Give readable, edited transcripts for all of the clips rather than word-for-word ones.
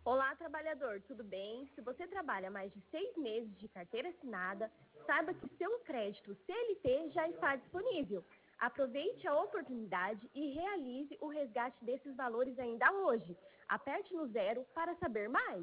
Olá, trabalhador, tudo bem? Se você trabalha mais de 6 meses de carteira assinada, saiba que seu crédito CLT já está disponível. Aproveite a oportunidade e realize o resgate desses valores ainda hoje. Aperte no 0 para saber mais.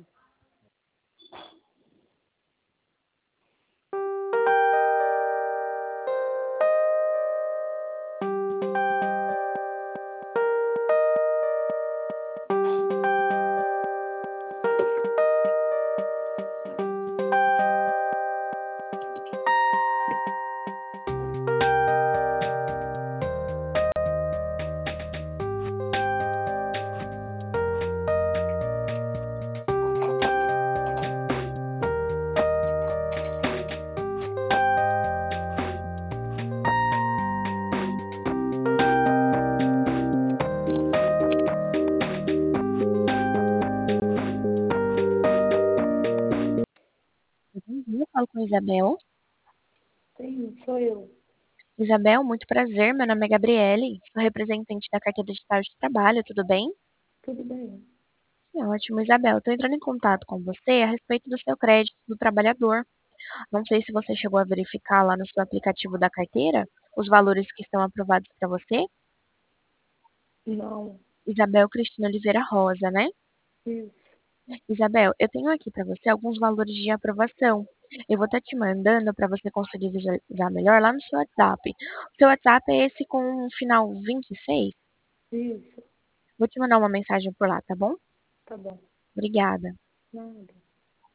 Eu falo com Isabel. Sim, sou eu. Isabel, muito prazer. Meu nome é Gabriele, sou representante da Carteira Digital de Trabalho, tudo bem? Tudo bem. Ótimo, Isabel. Estou entrando em contato com você a respeito do seu crédito do trabalhador. Não sei se você chegou a verificar lá no seu aplicativo da carteira os valores que estão aprovados para você. Não. Isabel Cristina Oliveira Rosa, né? Isso. Isabel, eu tenho aqui para você alguns valores de aprovação. Eu vou estar te mandando para você conseguir visualizar melhor lá no seu WhatsApp. O seu WhatsApp é esse com o final 26? Isso. Vou te mandar uma mensagem por lá, tá bom? Tá bom. Obrigada. Nada.